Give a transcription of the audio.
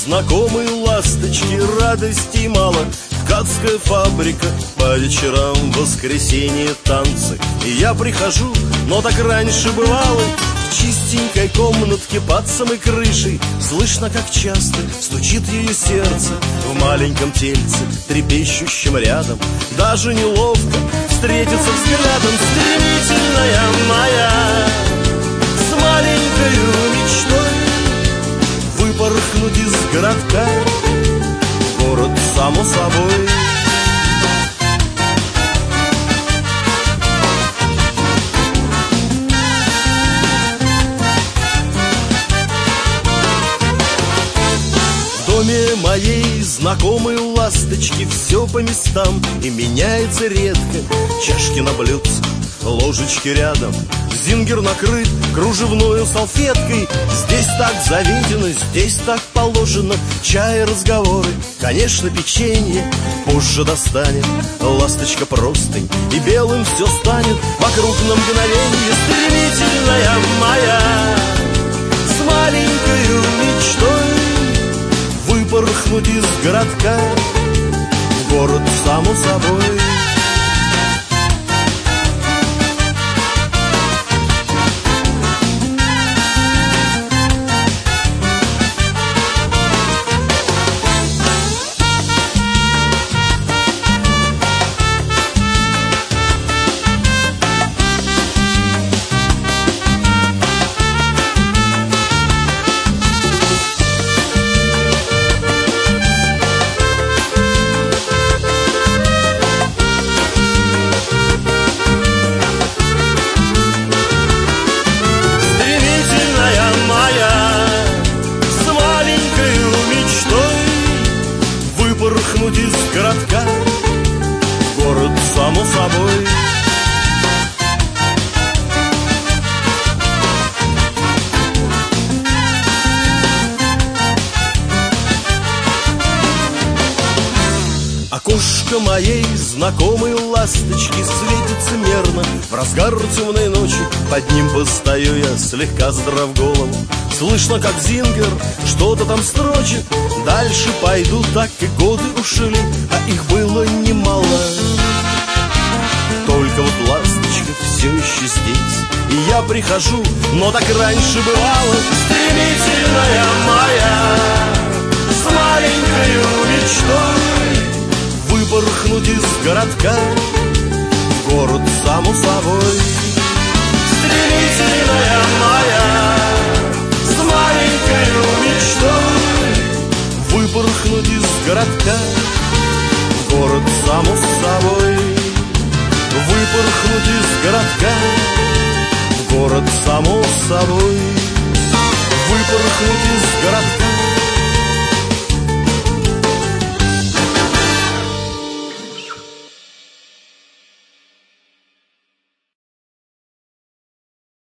знакомые ласточки, радостей мало. Ткацкая фабрика, по вечерам в воскресенье танцы. И я прихожу, но так раньше бывало, в чистенькой комнатке под самой крышей. Слышно, как часто стучит ее сердце в маленьком тельце, трепещущем рядом. Даже неловко встретиться взглядом. Стремительная моя, с маленькою мечтой выпорхнуть из городка в город само собой. В доме моей знакомой ласточки все по местам и меняется редко. Чашки на блюдце, ложечки рядом, зингер накрыт кружевною салфеткой. Здесь так заведено, здесь так положено. Чай, разговоры, конечно, печенье позже достанет. Ласточка простынь, и белым все станет вокруг на мгновенье. Стремительная моя, с маленькою мечтой выпорхнуть из городка в город само собой. Выпорхнуть из городка в город само собой. Окошко моей знакомой ласточки светится мерно в разгар темной ночи. Под ним постою я, слегка задрав голову. Слышно, как зингер что-то там строчит. Дальше пойду, так и годы ушли, а их было немало. Только вот ласточка все еще здесь, и я прихожу, но так раньше бывало. Стремительная моя, с маленькою мечтой выпорхнуть из городка в город само собой. Стремительная моя, с маленькою мечтой выпорхнуть из городка в город само собой. Выпорхнуть из городка в город само собой.